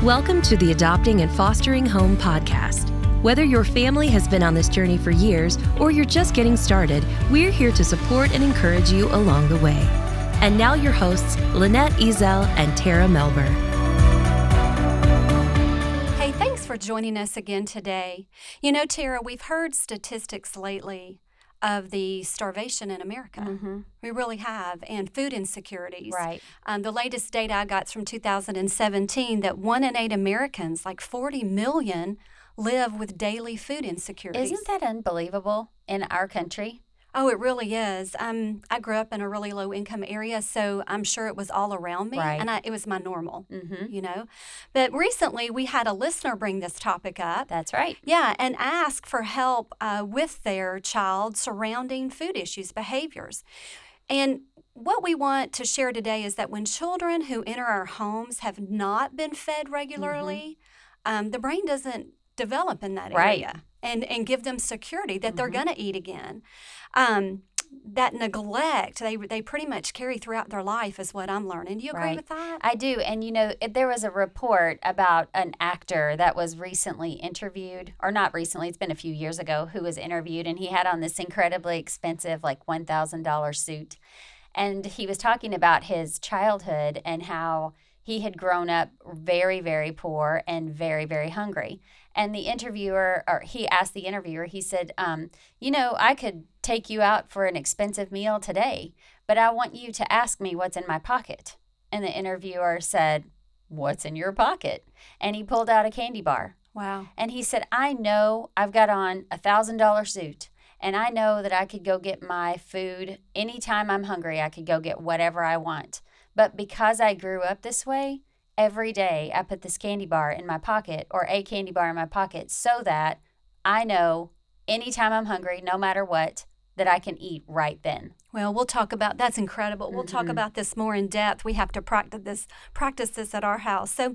Welcome to the Adopting and Fostering Home podcast. Whether your family has been on this journey for years or you're just getting started, we're here to support and encourage you along the way. And now your hosts, Lynette Ezel and Tara Melber. Hey, thanks for joining us again today. You know, Tara, we've heard statistics lately of the starvation in America. Mm-hmm. We really have, and food insecurities. Right. The latest data I got is from 2017 that 1 in 8 Americans, like 40 million, live with daily food insecurities. Isn't that unbelievable in our country? Oh, it really is. I grew up in a really low-income area, so I'm sure it was all around me, Right. and it was my normal, Mm-hmm. you know. But recently, we had a listener bring this topic up. That's right. Yeah, and ask for help with their child surrounding food issues, behaviors. And what we want to share today is that when children who enter our homes have not been fed regularly, the brain doesn't develop in that Right. area and give them security that they're Mhm. going to eat again. That neglect, they pretty much carry throughout their life is what I'm learning. Do you agree Right. with that? I do. And, you know, there was a report about an actor that was recently interviewed, or not recently, it's been a few years ago, who was interviewed, and he had on this incredibly expensive, like $1,000 suit. And he was talking about his childhood and how he had grown up very, very poor and very, very hungry. And the interviewer, or he asked the interviewer, he said, you know, I could take you out for an expensive meal today, but I want you to ask me what's in my pocket. And the interviewer said, what's in your pocket? And he pulled out a candy bar. Wow. And he said, I know I've got on a $1,000 suit, and I know that I could go get my food anytime I'm hungry. I could go get whatever I want. But because I grew up this way, every day I put this candy bar in my pocket, or a candy bar in my pocket, so that I know anytime I'm hungry, no matter what, that I can eat right then. Well, we'll talk about that's incredible. We'll talk about this more in depth. We have to practice this at our house. So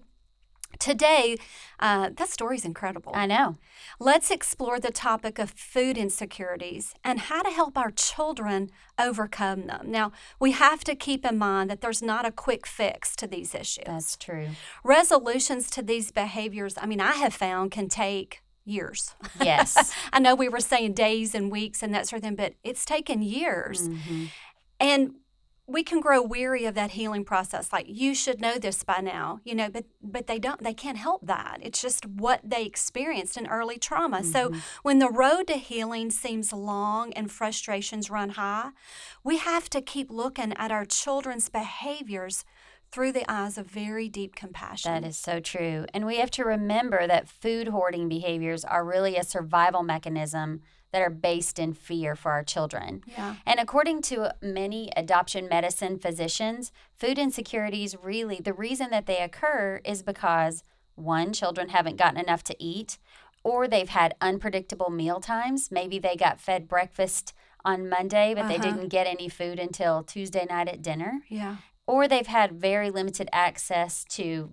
today, that story's incredible. I know. Let's explore the topic of food insecurities and how to help our children overcome them. Now, we have to keep in mind that there's not a quick fix to these issues. That's true. Resolutions to these behaviors, I have found, can take years. Yes. I know we were saying days and weeks and that sort of thing, but it's taken years. Mhm. And we can grow weary of that healing process. Like, you should know this by now, you know, but they can't help that. It's just what they experienced in early trauma. So when the road to healing seems long and frustrations run high, we have to keep looking at our children's behaviors through the eyes of very deep compassion. That is so true. And we have to remember that food hoarding behaviors are really a survival mechanism that are based in fear for our children. Yeah. And according to many adoption medicine physicians, food insecurities really, the reason that they occur is because, one, children haven't gotten enough to eat, or they've had unpredictable meal times. Maybe they got fed breakfast on Monday, but they didn't get any food until Tuesday night at dinner. Yeah. Or they've had very limited access to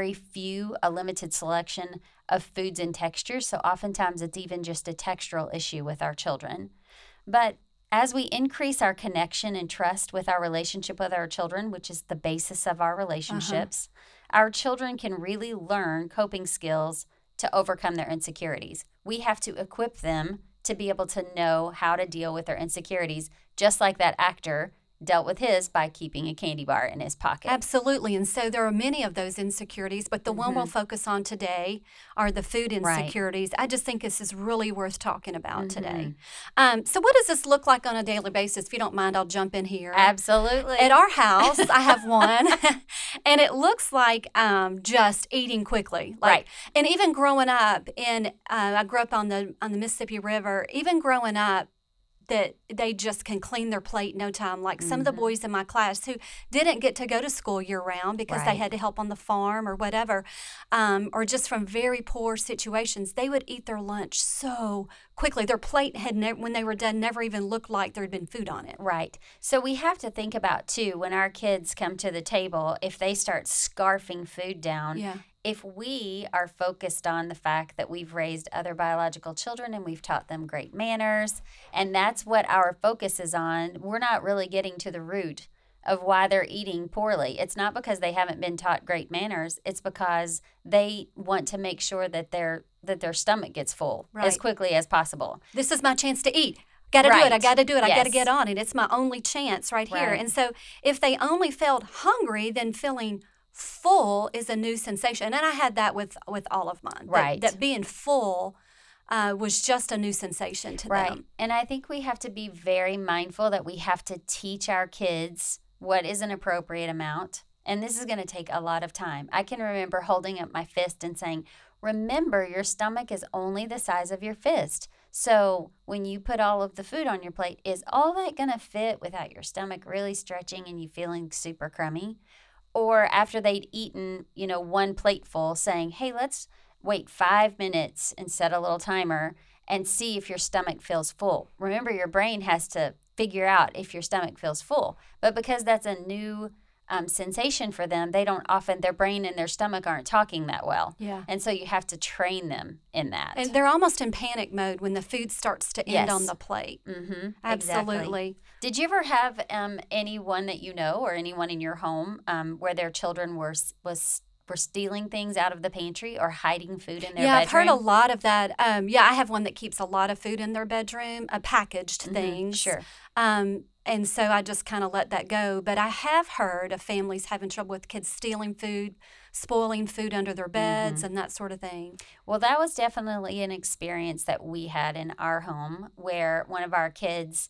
a limited selection of foods and textures. So oftentimes it's even just a textural issue with our children. But as we increase our connection and trust with our relationship with our children, which is the basis of our relationships, our children can really learn coping skills to overcome their insecurities. We have to equip them to be able to know how to deal with their insecurities, just like that actor dealt with his by keeping a candy bar in his pocket. Absolutely. And so there are many of those insecurities, but the one we'll focus on today are the food insecurities. I just think this is really worth talking about today. So what does this look like on a daily basis? If you don't mind, I'll jump in here. Absolutely. At our house, I have one, and it looks like just eating quickly. Right. And even growing up I grew up on the Mississippi River. Even growing up, that they just can clean their plate in no time. Like some of the boys in my class who didn't get to go to school year-round because they had to help on the farm or whatever, or just from very poor situations, they would eat their lunch so quickly. Their plate had, when they were done, never even looked like there had been food on it. Right. So we have to think about, too, when our kids come to the table, if they start scarfing food down, if we are focused on the fact that we've raised other biological children and we've taught them great manners, and that's what our focus is on, we're not really getting to the root of why they're eating poorly. It's not because they haven't been taught great manners. It's because they want to make sure that their stomach gets full as quickly as possible. This is my chance to eat. Got to do it. I got to do it. Yes. I got to get on it. It's my only chance right here. And so if they only felt hungry, then feeling full is a new sensation. And I had that with all of mine. Right. That being full was just a new sensation to them. And I think we have to be very mindful that we have to teach our kids what is an appropriate amount. And this is going to take a lot of time. I can remember holding up my fist and saying, remember, your stomach is only the size of your fist. So when you put all of the food on your plate, is all that going to fit without your stomach really stretching and you feeling super crummy? Or after they'd eaten, one plateful, saying, hey, let's wait 5 minutes and set a little timer and see if your stomach feels full. Remember, your brain has to figure out if your stomach feels full. But because that's a new sensation for them, their brain and their stomach aren't talking that well. Yeah. And so you have to train them in that. And they're almost in panic mode when the food starts to end on the plate. Mm-hmm. Absolutely. Exactly. Did you ever have anyone that you know or anyone in your home where their children were stealing things out of the pantry or hiding food in their bedroom? Yeah, I've heard a lot of that. I have one that keeps a lot of food in their bedroom, packaged things. Sure. And so I just kind of let that go. But I have heard of families having trouble with kids stealing food, spoiling food under their beds, and that sort of thing. Well, that was definitely an experience that we had in our home where one of our kids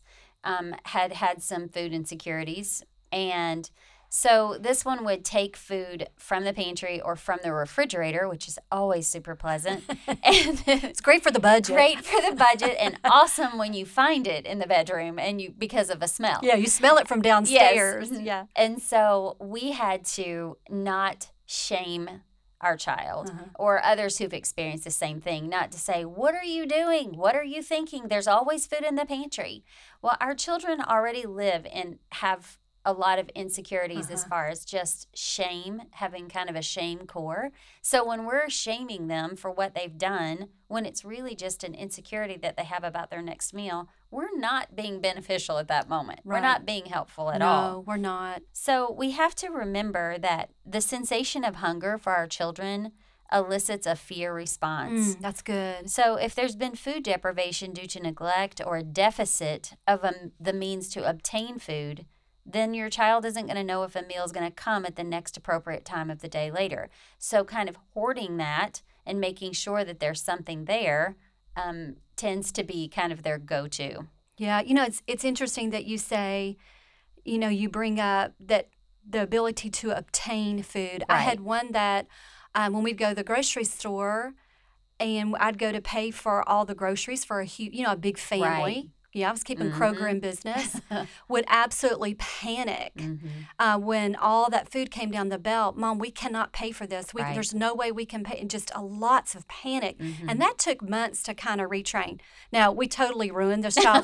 had some food insecurities. And so this one would take food from the pantry or from the refrigerator, which is always super pleasant. And it's great for the budget. Great for the budget and awesome when you find it in the bedroom because of a smell. Yeah, you smell it from downstairs. Yes. Yeah. And so we had to not shame our child or others who've experienced the same thing, not to say, what are you doing? What are you thinking? There's always food in the pantry. Well, our children already live and have a lot of insecurities as far as just shame, having kind of a shame core. So when we're shaming them for what they've done, when it's really just an insecurity that they have about their next meal, we're not being beneficial at that moment. Right. We're not being helpful at all. No, we're not. So we have to remember that the sensation of hunger for our children elicits a fear response. That's good. So if there's been food deprivation due to neglect or a deficit of the means to obtain food, then your child isn't going to know if a meal is going to come at the next appropriate time of the day later. So kind of hoarding that and making sure that there's something there tends to be kind of their go-to. Yeah, it's interesting that you say, you bring up that the ability to obtain food. Right. I had one that when we'd go to the grocery store and I'd go to pay for all the groceries for a big family. Right. Yeah, I was keeping Kroger in business, would absolutely panic when all that food came down the belt. Mom, we cannot pay for this. There's no way we can pay. And just lots of panic. And that took months to kind of retrain. Now, we totally ruined this child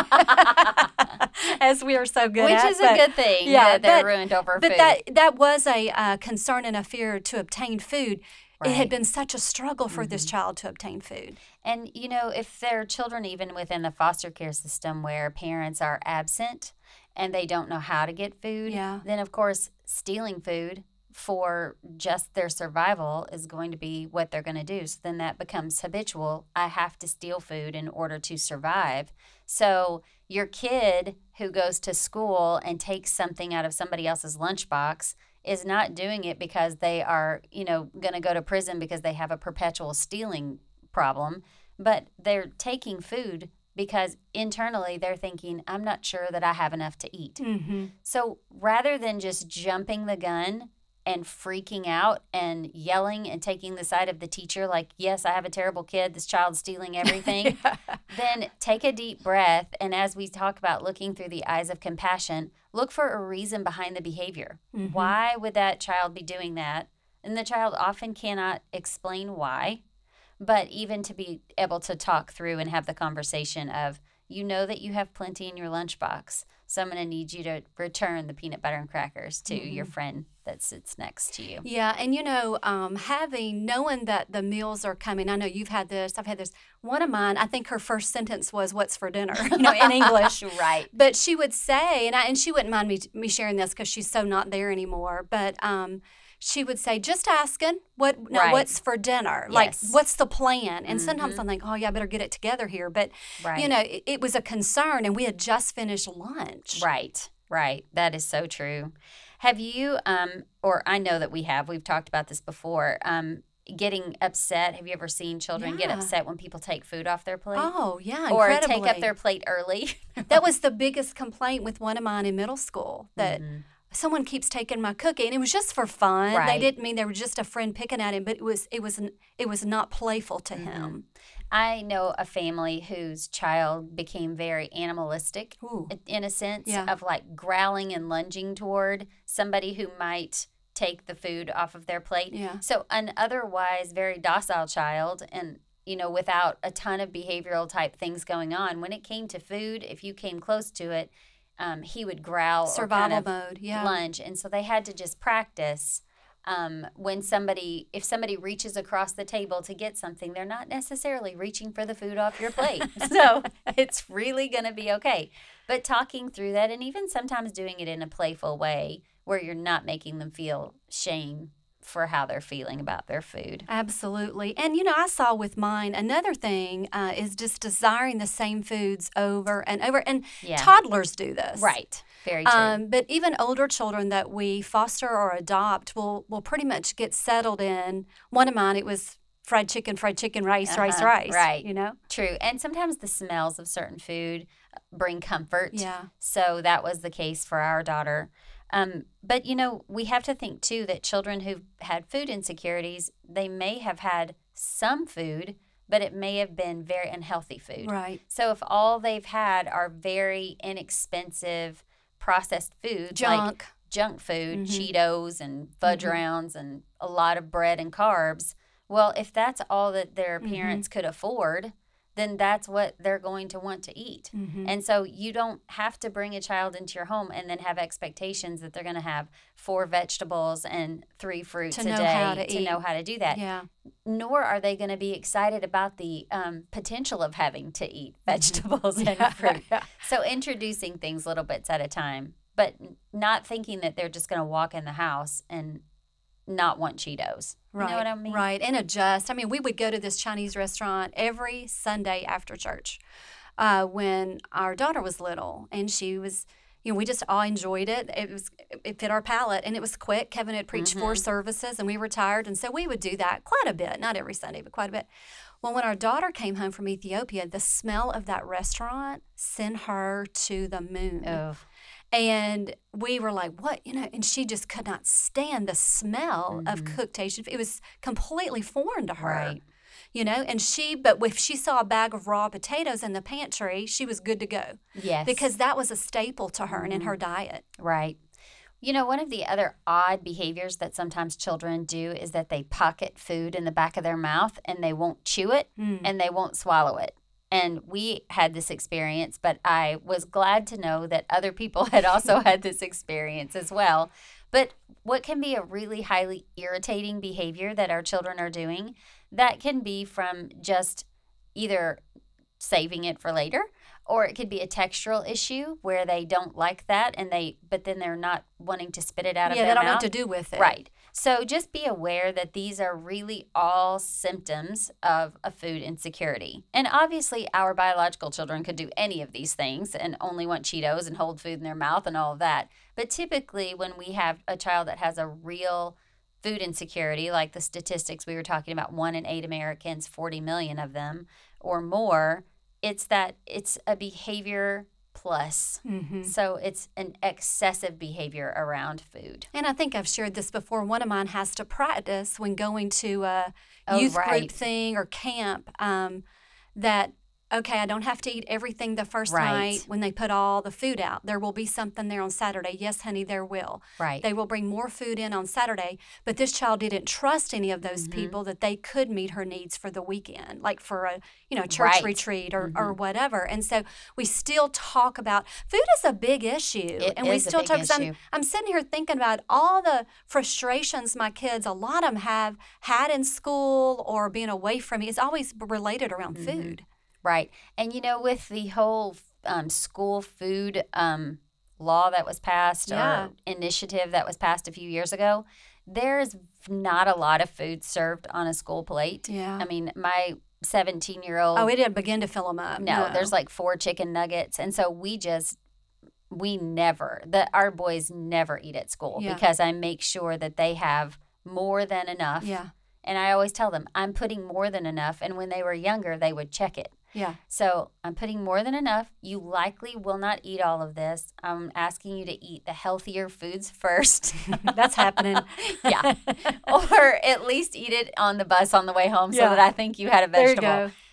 as we are so good Which at. is a good thing that they're ruined over food. But that was a concern and a fear to obtain food. It had been such a struggle for this child to obtain food. And, if there are children even within the foster care system where parents are absent and they don't know how to get food, then, of course, stealing food for just their survival is going to be what they're going to do. So then that becomes habitual. I have to steal food in order to survive. So your kid who goes to school and takes something out of somebody else's lunchbox is not doing it because they are, going to go to prison because they have a perpetual stealing problem, but they're taking food because internally they're thinking, I'm not sure that I have enough to eat. So rather than just jumping the gun and freaking out and yelling and taking the side of the teacher like, yes, I have a terrible kid, this child's stealing everything, then take a deep breath. And as we talk about looking through the eyes of compassion, look for a reason behind the behavior. Why would that child be doing that? And the child often cannot explain why, but even to be able to talk through and have the conversation of, that you have plenty in your lunchbox, so I'm going to need you to return the peanut butter and crackers to your friend that sits next to you. Yeah, and knowing that the meals are coming. I know you've had this. I've had this. One of mine, I think her first sentence was, "What's for dinner?" In English. Right. But she would say, and she wouldn't mind me sharing this because she's so not there anymore. But she would say, "Just asking, what's for dinner? Yes. Like, what's the plan?" And sometimes I think, "Oh yeah, I better get it together here." But it was a concern, and we had just finished lunch. Right. That is so true. Have you, or I know that we've talked about this before, getting upset? Have you ever seen children get upset when people take food off their plate? Oh, yeah, or incredibly. take up their plate early? That was the biggest complaint with one of mine in middle school, that someone keeps taking my cookie, and it was just for fun. Right. They didn't mean they were just a friend picking at him, but it was not playful to him. I know a family whose child became very animalistic, in a sense, of like growling and lunging toward somebody who might take the food off of their plate. Yeah. So an otherwise very docile child, and without a ton of behavioral type things going on, when it came to food, if you came close to it, he would growl survival or kind of lunge. And so they had to just practice. If somebody reaches across the table to get something, they're not necessarily reaching for the food off your plate. So it's really going to be okay. But talking through that, and even sometimes doing it in a playful way where you're not making them feel shame for how they're feeling about their food. Absolutely. And, I saw with mine, another thing is just desiring the same foods over and over. And toddlers do this. Right. Very true. But even older children that we foster or adopt will pretty much get settled in. One of mine, it was fried chicken, rice. Right. True. And sometimes the smells of certain food bring comfort. Yeah. So that was the case for our daughter. But, we have to think, too, that children who've had food insecurities, they may have had some food, but it may have been very unhealthy food. Right. So if all they've had are very inexpensive processed foods, like junk food, Cheetos and fudge rounds and a lot of bread and carbs, well, if that's all that their parents could afford, then that's what they're going to want to eat. And so you don't have to bring a child into your home and then have expectations that they're going to have 4 vegetables and 3 fruits a day to know how to do that. Yeah. Nor are they going to be excited about the potential of having to eat vegetables and fruit. So introducing things little bits at a time, but not thinking that they're just going to walk in the house and not want Cheetos. Right. You know what I mean? Right. And adjust. I mean, we would go to this Chinese restaurant every Sunday after church when our daughter was little. And she was, we just all enjoyed it. It fit our palate, and it was quick. Kevin had preached 4 services, and we were tired. And so we would do that quite a bit. Not every Sunday, but quite a bit. Well, when our daughter came home from Ethiopia, the smell of that restaurant sent her to the moon. Oh. And we were like, what? And she just could not stand the smell of cooked Asian food. It was completely foreign to her. Right. But if she saw a bag of raw potatoes in the pantry, she was good to go. Yes. Because that was a staple to her and in her diet. Right. One of the other odd behaviors that sometimes children do is that they pocket food in the back of their mouth and they won't chew it and they won't swallow it. And we had this experience, but I was glad to know that other people had also had this experience as well. But what can be a really highly irritating behavior that our children are doing, that can be from just either saving it for later, or it could be a textural issue where they don't like that but then they're not wanting to spit it out of their mouth. Yeah, they don't know what to do with it. Right. So just be aware that these are really all symptoms of a food insecurity. And obviously our biological children could do any of these things and only want Cheetos and hold food in their mouth and all of that. But typically when we have a child that has a real food insecurity, like the statistics we were talking about, 1 in 8 Americans, 40 million of them or more, it's a behavior plus. So it's an excessive behavior around food. And I think I've shared this before. One of mine has to practice when going to a youth group thing or camp that okay, I don't have to eat everything the first Right. night when they put all the food out. There will be something there on Saturday. Yes, honey, there will. Right. They will bring more food in on Saturday, but this child didn't trust any of those people that they could meet her needs for the weekend, like for a, church Right. retreat or whatever. And so we still talk about food is a big issue. It we is a still big talk 'cause issue. I'm sitting here thinking about all the frustrations my kids, a lot of them have had in school or being away from me. It's always related around food. Right. And, with the whole school food law that was passed Yeah. or initiative that was passed a few years ago, there's not a lot of food served on a school plate. Yeah. I mean, my 17-year-old. Oh, it didn't begin to fill them up. No, there's like 4 chicken nuggets. And so our boys never eat at school Yeah. because I make sure that they have more than enough. Yeah. And I always tell them, I'm putting more than enough. And when they were younger, they would check it. Yeah. So I'm putting more than enough. You likely will not eat all of this. I'm asking you to eat the healthier foods first. That's happening. Yeah. Or at least eat it on the bus on the way home so Yeah. that I think you had a There you vegetable. go.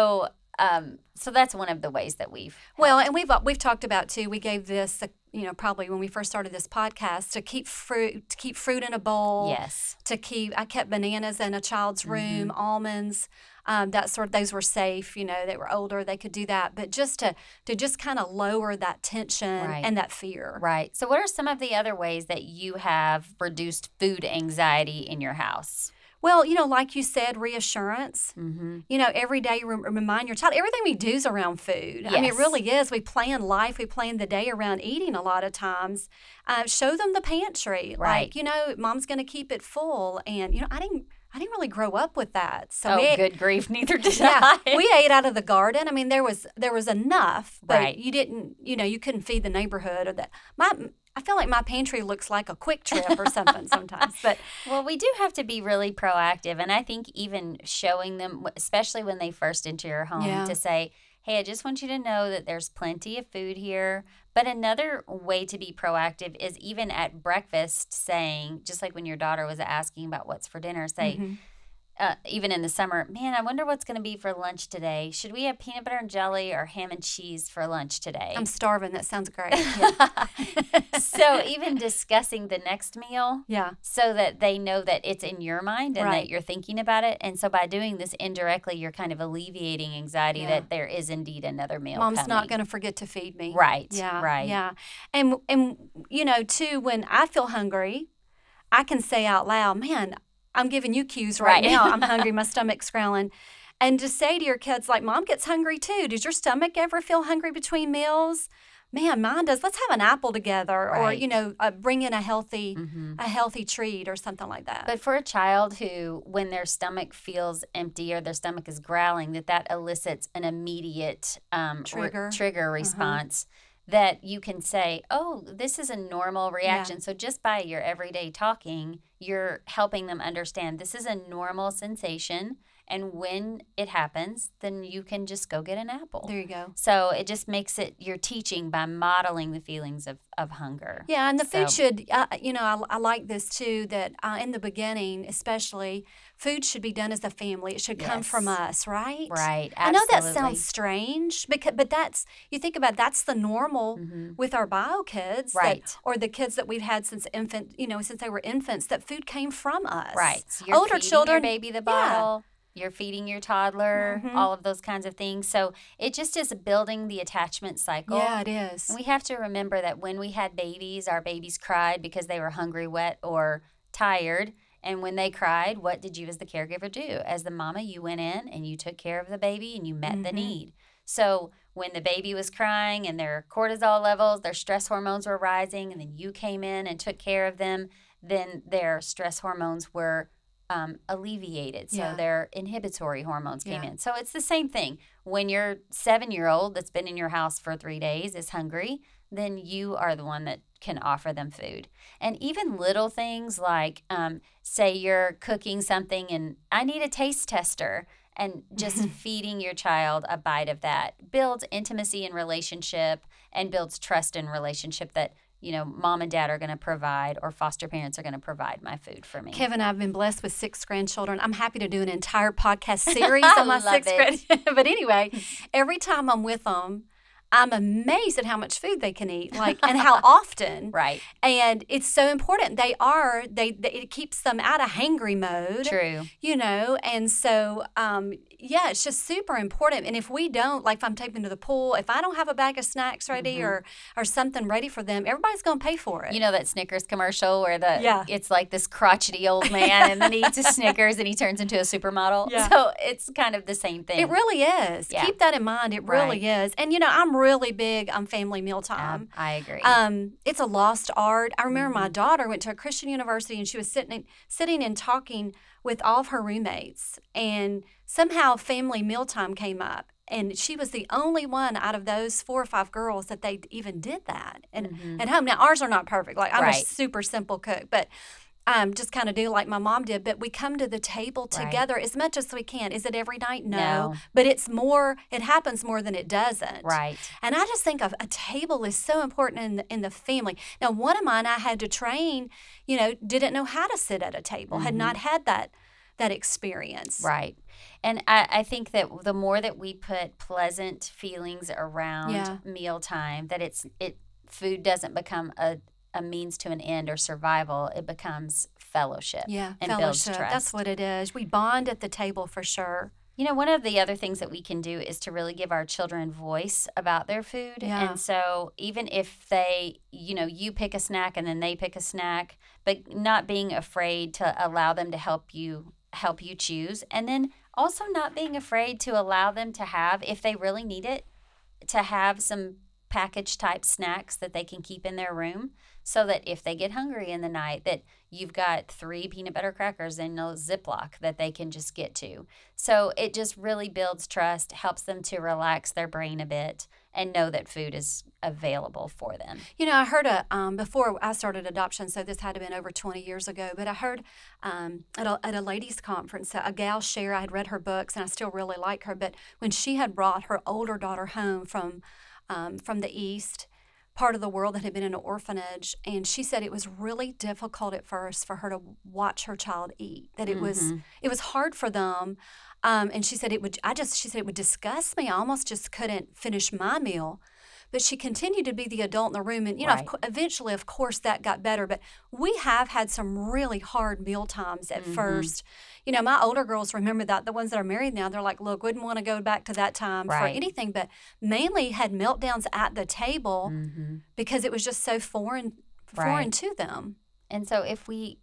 So that's one of the ways that we've Well, and we've talked about too. We gave this, probably when we first started this podcast, to keep fruit in a bowl. Yes. I kept bananas in a child's room, almonds, those were safe. They were older, they could do that. But just to just kind of lower that tension Right. and that fear. Right. So what are some of the other ways that you have reduced food anxiety in your house? Well, like you said, reassurance. Mm-hmm. Every day remind your child, everything we do is around food. I mean, it Yes. really is. We plan life, we plan the day around eating a lot of times. Show them the pantry. Right. Like, Mom's going to keep it full. And, I didn't really grow up with that. So Good grief, neither did yeah, I. we ate out of the garden. I mean, there was enough, but Right. you didn't, you couldn't feed the neighborhood or that. I feel like my pantry looks like a Quick Trip or something sometimes. But Well, we do have to be really proactive. And I think even showing them, especially when they first enter your home, Yeah. to say, hey, I just want you to know that there's plenty of food here. But another way to be proactive is even at breakfast saying, just like when your daughter was asking about what's for dinner, say, even in the summer, man, I wonder what's going to be for lunch today. Should we have peanut butter and jelly or ham and cheese for lunch today? I'm starving. That sounds great. So even discussing the next meal Yeah. so that they know that it's in your mind and Right. that you're thinking about it. And so by doing this indirectly, you're kind of alleviating anxiety Yeah. that there is indeed another meal Mom's coming. not going to forget to feed me. Right, Yeah. right. Yeah. And too, when I feel hungry, I can say out loud, man, I'm giving you cues right Right. now. I'm hungry. My stomach's growling. And to say to your kids, like, Mom gets hungry too. Does your stomach ever feel hungry between meals? Man, mine does. Let's have an apple together, Right. or bring in a healthy treat or something like that. But for a child who, when their stomach feels empty or their stomach is growling, that elicits an immediate trigger response, that you can say, oh, this is a normal reaction. So just by your everyday talking, you're helping them understand this is a normal sensation. And when it happens, then you can just go get an apple. There you go. So it just makes it, you're teaching by modeling the feelings of hunger. Yeah, and the food So- should, I like this too, that in the beginning, especially, food should be done as a family. It should come Yes. from us, right? Right, I know that absolutely. sounds strange, but that's, you think about, that's the normal with our bio kids. Right. Or the kids that we've had since since they were infants, that food came from us. Right. So you're Older feeding children, your baby the bottle. You're feeding your toddler, all of those kinds of things. So it just is building the attachment cycle. Yeah, it is. And we have to remember that when we had babies, our babies cried because they were hungry, wet, or tired. And when they cried, what did you as the caregiver do? As the mama, you went in and you took care of the baby and you met the need. So when the baby was crying and their cortisol levels, their stress hormones were rising, and then you came in and took care of them, then their stress hormones were alleviated. So their inhibitory hormones came in. So it's the same thing. When your 7-year-old that's been in your house for 3 days is hungry, then you are the one that can offer them food. And even little things like, say you're cooking something and I need a taste tester, and just feeding your child a bite of that builds intimacy and relationship and builds trust in relationship that mom and dad are going to provide or foster parents are going to provide my food for me. Kevin, I've been blessed with 6 grandchildren. I'm happy to do an entire podcast series on my 6 grandchildren. But anyway, every time I'm with them, I'm amazed at how much food they can eat, and how often. Right. And it's so important. It keeps them out of hangry mode. True. And so, it's just super important. And if we don't, if I'm taking them to the pool, if I don't have a bag of snacks ready or something ready for them, everybody's going to pay for it. You know that Snickers commercial where it's like this crotchety old man and then he eats a Snickers and he turns into a supermodel? Yeah. So it's kind of the same thing. It really is. Yeah. Keep that in mind. It really is. And, I'm really big on family mealtime. I agree. It's a lost art. I remember my daughter went to a Christian university and she was sitting and talking with all of her roommates, and somehow family mealtime came up, and she was the only one out of those 4 or 5 girls that they even did that at home. Now ours are not perfect. I'm a super simple cook, but just kind of do like my mom did, but we come to the table together as much as we can. Is it every night? No. But it happens more than it doesn't. Right. And I just think a table is so important in the family. Now, one of mine I had to train, didn't know how to sit at a table, had not had that experience. Right. And I think that the more that we put pleasant feelings around mealtime, that food doesn't become a means to an end or survival, it becomes fellowship. Yeah, and fellowship. builds trust. That's what it is. We bond at the table for sure. One of the other things that we can do is to really give our children voice about their food. Yeah. And so even if they, you pick a snack and then they pick a snack, but not being afraid to allow them to help you choose. And then also not being afraid to allow them to have, if they really need it, to have some package type snacks that they can keep in their room, so that if they get hungry in the night, that you've got 3 peanut butter crackers in a Ziploc that they can just get to. So it just really builds trust, helps them to relax their brain a bit and know that food is available for them. I heard before I started adoption, so this had to have been over 20 years ago, but I heard at a ladies' conference, a gal share, I had read her books and I still really like her, but when she had brought her older daughter home from the East, part of the world that had been in an orphanage, and she said it was really difficult at first for her to watch her child eat. That it was hard for them, and she said it would disgust me. I almost just couldn't finish my meal. But she continued to be the adult in the room, and eventually, of course, that got better. But we have had some really hard meal times at first. My older girls remember that. The ones that are married now, they're like, look, wouldn't want to go back to that time for anything, but mainly had meltdowns at the table because it was just so foreign to them. And so if we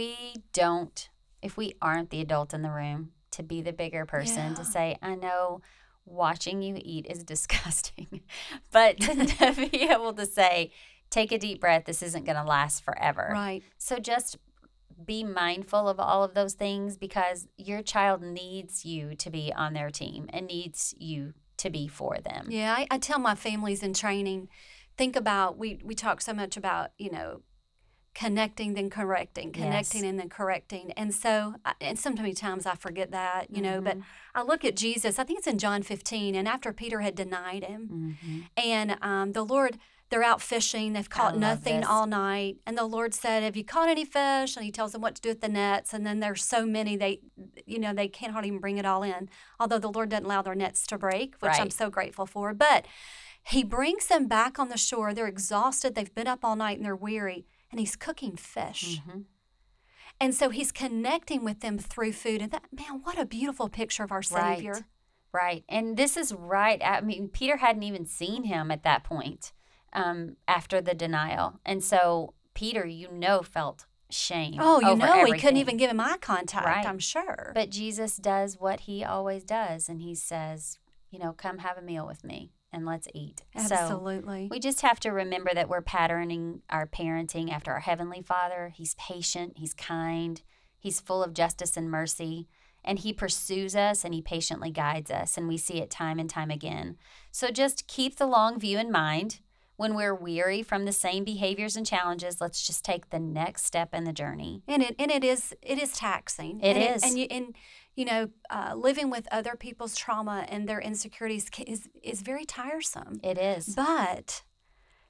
aren't the adult in the room, to be the bigger person, to say, I know watching you eat is disgusting, but to be able to say, take a deep breath, this isn't going to last forever. Right. So just be mindful of all of those things, because your child needs you to be on their team and needs you to be for them. Yeah, I tell my families in training, think about, we talk so much about, connecting then correcting, connecting and then correcting. And so, and sometimes I forget that, but I look at Jesus, I think it's in John 15, and after Peter had denied him, and the Lord, they're out fishing, they've caught nothing all night, and the Lord said, have you caught any fish? And he tells them what to do with the nets, and then there's so many, they can't hardly even bring it all in, although the Lord doesn't allow their nets to break, which I'm so grateful for. But he brings them back on the shore, they're exhausted, they've been up all night, and they're weary, and he's cooking fish. And so he's connecting with them through food. And what a beautiful picture of our Savior. Right. And this is right. I mean, Peter hadn't even seen him at that point after the denial. And so Peter, felt shame. Oh, everything. He couldn't even give him eye contact, right. I'm sure. But Jesus does what he always does. And he says, come have a meal with me. And let's eat. Absolutely. So we just have to remember that we're patterning our parenting after our Heavenly Father. He's patient. He's kind. He's full of justice and mercy. And he pursues us and he patiently guides us. And we see it time and time again. So just keep the long view in mind. When we're weary from the same behaviors and challenges, let's just take the next step in the journey. And it is taxing. It is. Living with other people's trauma and their insecurities is very tiresome. It is. But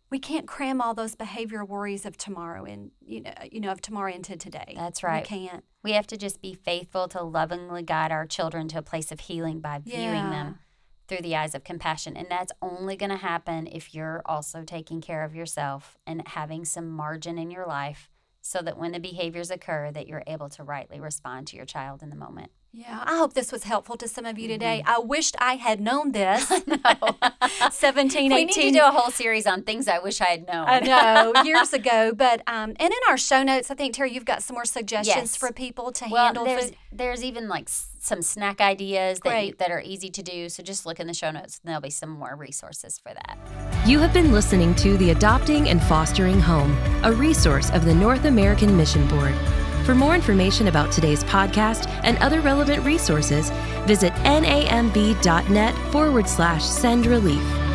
we can't cram all those behavior worries of tomorrow in, of tomorrow into today. That's right. We can't. We have to just be faithful to lovingly guide our children to a place of healing by viewing them through the eyes of compassion. And that's only going to happen if you're also taking care of yourself and having some margin in your life so that when the behaviors occur, that you're able to rightly respond to your child in the moment. Yeah, I hope this was helpful to some of you today. I wished I had known this. 17, 18. We need to do a whole series on things I wish I had known. I know, years ago. But and in our show notes, I think, Terry, you've got some more suggestions for people to handle. There's even like some snack ideas that are easy to do. So just look in the show notes and there'll be some more resources for that. You have been listening to The Adopting and Fostering Home, a resource of the North American Mission Board. For more information about today's podcast and other relevant resources, visit namb.net/send relief.